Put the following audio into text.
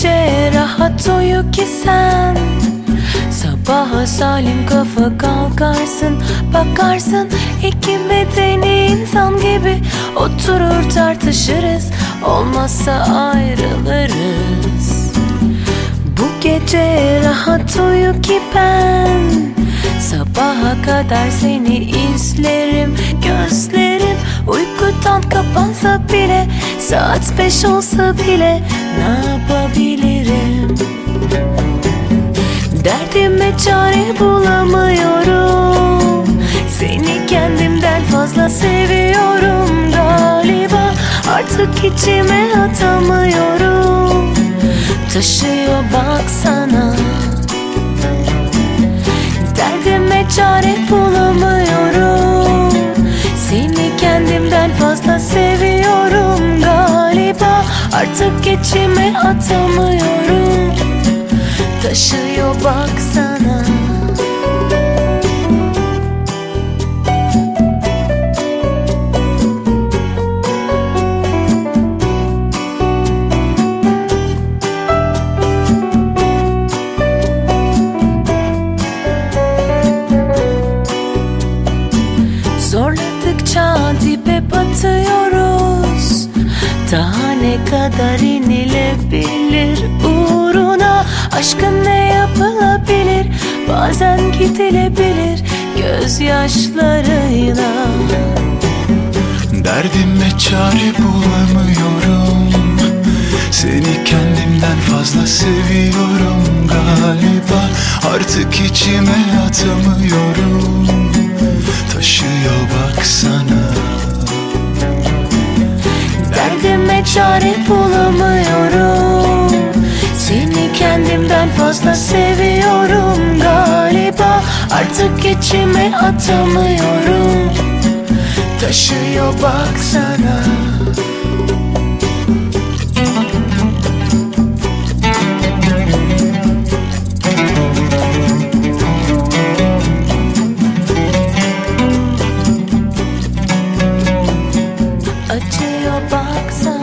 gece rahat uyu ki sen sabaha salim kafa kalkarsın. Bakarsın iki medeni insan gibi oturur tartışırız, olmazsa ayrılırız. Bu gece rahat uyu ki ben sabaha kadar seni izlerim. Gözlerim uykudan kapansa bile, saat 5 olsa bile ne yapabilirim? Derdime çare bulamıyorum. Seni kendimden fazla seviyorum galiba. Artık içime atamıyorum. Taşıyor baksana. Derdime çare bulamıyorum. Seni kendimden fazla seviyorum galiba. Artık içime atamıyorum. Taşıyor baksana. Zorladıkça dibe batıyoruz. Daha ne kadar inilebilir uğruna? Aşkın ne yapılabilir? Bazen gidilebilir gözyaşlarıyla. Derdime çare bulamıyorum. Seni kendimden fazla seviyorum galiba. Artık içime atamıyorum. Taşıyor baksana. Derdime çare bulamıyorum. Seni kendimden fazla seviyorum galiba. Artık içime atamıyorum. Taşıyor baksana. Acıyor baksana.